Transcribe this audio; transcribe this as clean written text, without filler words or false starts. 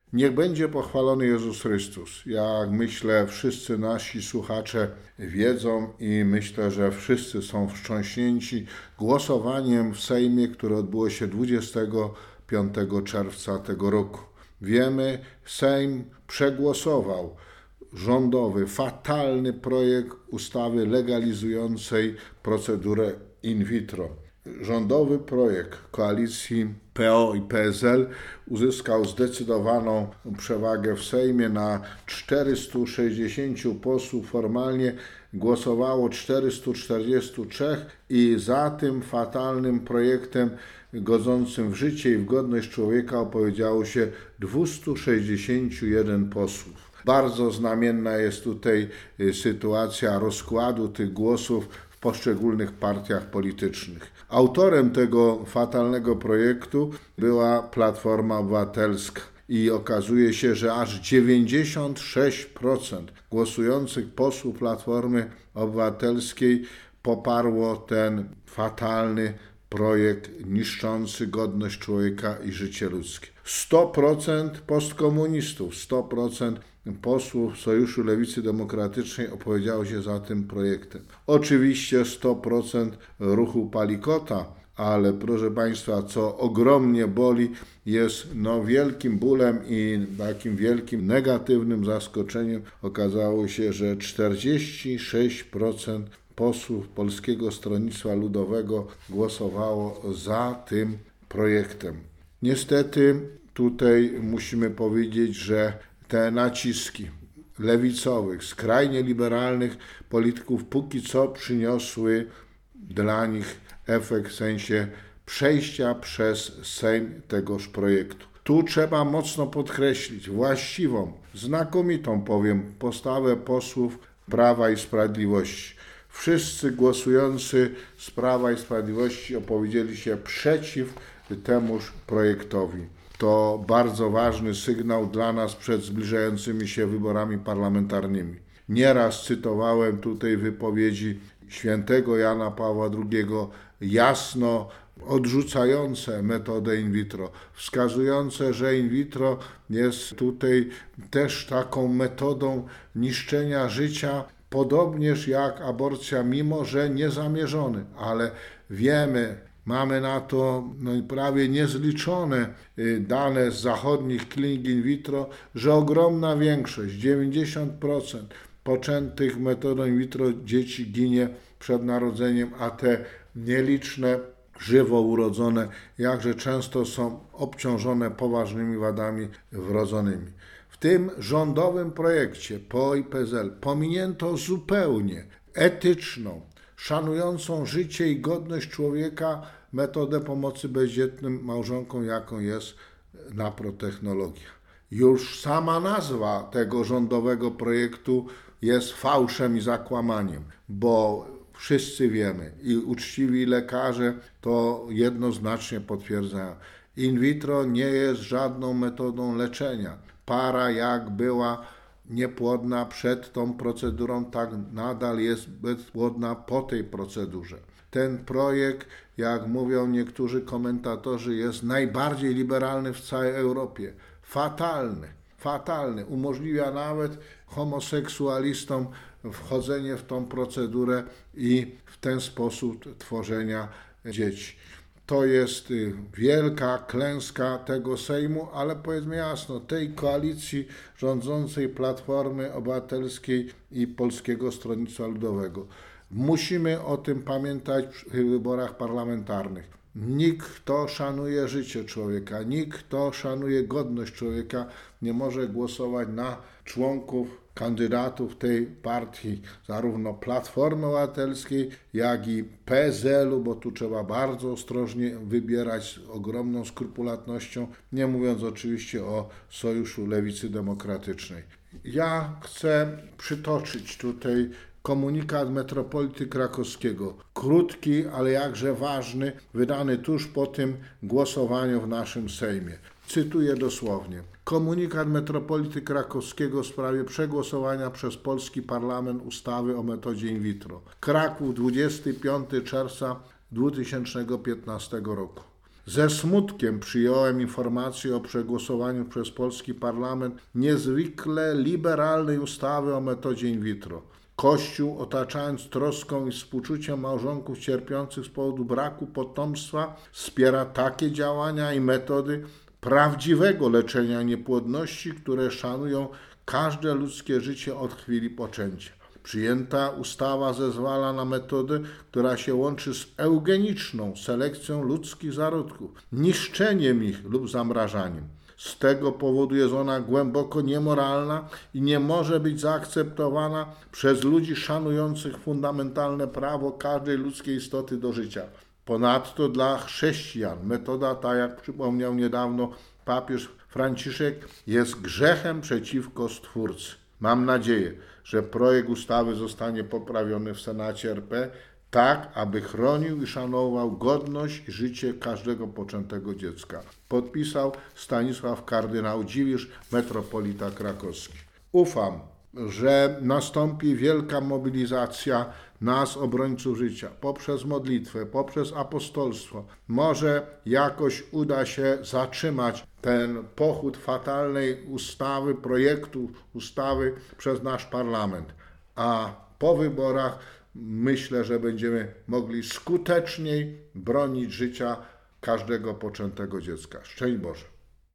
Niech będzie pochwalony Jezus Chrystus. Jak myślę, wszyscy nasi słuchacze wiedzą i myślę, że wszyscy są wstrząśnięci głosowaniem w Sejmie, które odbyło się 25 czerwca tego roku. Wiemy, Sejm przegłosował rządowy, fatalny projekt ustawy legalizującej procedurę in vitro. Rządowy projekt koalicji PO i PSL uzyskał zdecydowaną przewagę w Sejmie. Na 460 posłów formalnie głosowało 443 i za tym fatalnym projektem godzącym w życie i w godność człowieka opowiedziało się 261 posłów. Bardzo znamienna jest tutaj sytuacja rozkładu tych głosów w poszczególnych partiach politycznych. Autorem tego fatalnego projektu była Platforma Obywatelska i okazuje się, że aż 96% głosujących posłów Platformy Obywatelskiej poparło ten fatalny projekt niszczący godność człowieka i życie ludzkie. 100% postkomunistów, 100% posłów Sojuszu Lewicy Demokratycznej opowiedziało się za tym projektem. Oczywiście 100% ruchu Palikota, ale proszę Państwa, co ogromnie boli, jest wielkim bólem i takim wielkim negatywnym zaskoczeniem okazało się, że 46% posłów Polskiego Stronnictwa Ludowego głosowało za tym projektem. Niestety tutaj musimy powiedzieć, że te naciski lewicowych, skrajnie liberalnych polityków póki co przyniosły dla nich efekt w sensie przejścia przez Sejm tegoż projektu. Tu trzeba mocno podkreślić właściwą, znakomitą powiem, postawę posłów Prawa i Sprawiedliwości. Wszyscy głosujący z Prawa i Sprawiedliwości opowiedzieli się przeciw temuż projektowi. To bardzo ważny sygnał dla nas przed zbliżającymi się wyborami parlamentarnymi. Nieraz cytowałem tutaj wypowiedzi świętego Jana Pawła II, jasno odrzucające metodę in vitro, wskazujące, że in vitro jest tutaj też taką metodą niszczenia życia, podobnież jak aborcja, mimo że niezamierzony, ale wiemy, mamy na to prawie niezliczone dane z zachodnich klinik in vitro, że ogromna większość, 90% poczętych metodą in vitro dzieci ginie przed narodzeniem, a te nieliczne żywo urodzone jakże często są obciążone poważnymi wadami wrodzonymi. W tym rządowym projekcie PO i PSL pominięto zupełnie etyczną, szanującą życie i godność człowieka metodę pomocy bezdzietnym małżonkom, jaką jest naprotechnologia. Już sama nazwa tego rządowego projektu jest fałszem i zakłamaniem, bo wszyscy wiemy i uczciwi lekarze to jednoznacznie potwierdzają. In vitro nie jest żadną metodą leczenia. Para jak była niepłodna przed tą procedurą, tak nadal jest bezpłodna po tej procedurze. Ten projekt, jak mówią niektórzy komentatorzy, jest najbardziej liberalny w całej Europie. Fatalny. Umożliwia nawet homoseksualistom wchodzenie w tą procedurę i w ten sposób tworzenia dzieci. To jest wielka klęska tego Sejmu, ale powiedzmy jasno, tej koalicji rządzącej Platformy Obywatelskiej i Polskiego Stronnictwa Ludowego. Musimy o tym pamiętać w wyborach parlamentarnych. Nikt, kto szanuje życie człowieka, nikt, kto szanuje godność człowieka, nie może głosować na członków, kandydatów tej partii, zarówno Platformy Obywatelskiej, jak i PSL-u, bo tu trzeba bardzo ostrożnie wybierać z ogromną skrupulatnością, nie mówiąc oczywiście o Sojuszu Lewicy Demokratycznej. Ja chcę przytoczyć tutaj komunikat metropolity krakowskiego, krótki, ale jakże ważny, wydany tuż po tym głosowaniu w naszym Sejmie. Cytuję dosłownie. Komunikat metropolity krakowskiego w sprawie przegłosowania przez polski parlament ustawy o metodzie in vitro. Kraków, 25 czerwca 2015 roku. Ze smutkiem przyjąłem informację o przegłosowaniu przez polski parlament niezwykle liberalnej ustawy o metodzie in vitro. Kościół, otaczając troską i współczuciem małżonków cierpiących z powodu braku potomstwa, wspiera takie działania i metody prawdziwego leczenia niepłodności, które szanują każde ludzkie życie od chwili poczęcia. Przyjęta ustawa zezwala na metodę, która się łączy z eugeniczną selekcją ludzkich zarodków, niszczeniem ich lub zamrażaniem. Z tego powodu jest ona głęboko niemoralna i nie może być zaakceptowana przez ludzi szanujących fundamentalne prawo każdej ludzkiej istoty do życia. Ponadto dla chrześcijan metoda, tak jak przypomniał niedawno papież Franciszek, jest grzechem przeciwko Stwórcy. Mam nadzieję, że projekt ustawy zostanie poprawiony w Senacie RP tak, aby chronił i szanował godność i życie każdego poczętego dziecka. Podpisał Stanisław kardynał Dziwisz, metropolita krakowski. Ufam, że nastąpi wielka mobilizacja nas, obrońców życia, poprzez modlitwę, poprzez apostolstwo. Może jakoś uda się zatrzymać ten pochód fatalnej ustawy, projektu ustawy przez nasz parlament. A po wyborach myślę, że będziemy mogli skuteczniej bronić życia każdego poczętego dziecka. Szczęść Boże.